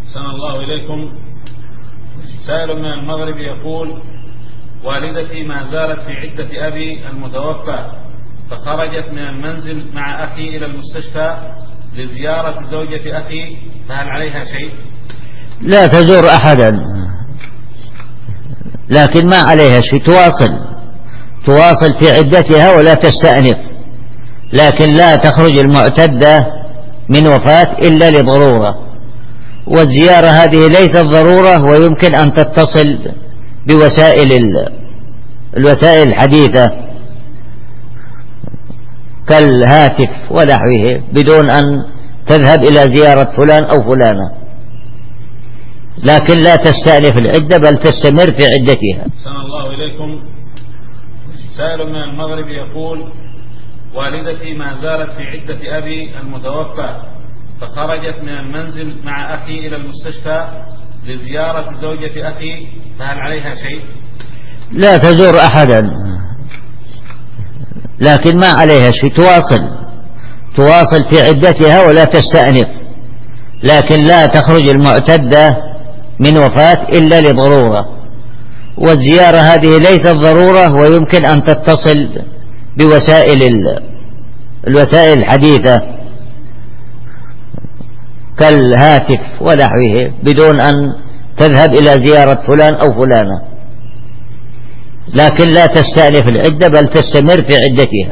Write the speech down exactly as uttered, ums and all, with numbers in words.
أحسن الله إليكم. سائل من المغرب يقول: والدتي ما زالت في عدة أبي المتوفى، فخرجت من المنزل مع أخي إلى المستشفى لزيارة زوجة أخي، فهل عليها شيء؟ لا تزور أحدا، لكن ما عليها شيء، تواصل تواصل في عدتها ولا تستأنف، لكن لا تخرج المعتدة من وفاة إلا لضرورة، والزيارة هذه ليست ضرورة، ويمكن أن تتصل بوسائل الوسائل الحديثة كالهاتف ونحوه بدون أن تذهب إلى زيارة فلان أو فلانة، لكن لا تستأنف العدة بل تستمر في عدتها. أحسن الله إليكم. سائل من المغرب يقول: والدتي ما زالت في عدة أبي المتوفى، فخرجت من المنزل مع أخي إلى المستشفى لزيارة زوجة أخي، فهل عليها شيء؟ لا تزور أحدا، لكن ما عليها شيء، تواصل تواصل في عدتها ولا تستأنف، لكن لا تخرج المعتدة من وفاة إلا لضرورة، والزيارة هذه ليست ضرورة، ويمكن أن تتصل بوسائل الوسائل الحديثة كالهاتف ونحوه بدون أن تذهب إلى زيارة فلان أو فلانة، لكن لا تستأنف العدة بل تستمر في عدتها.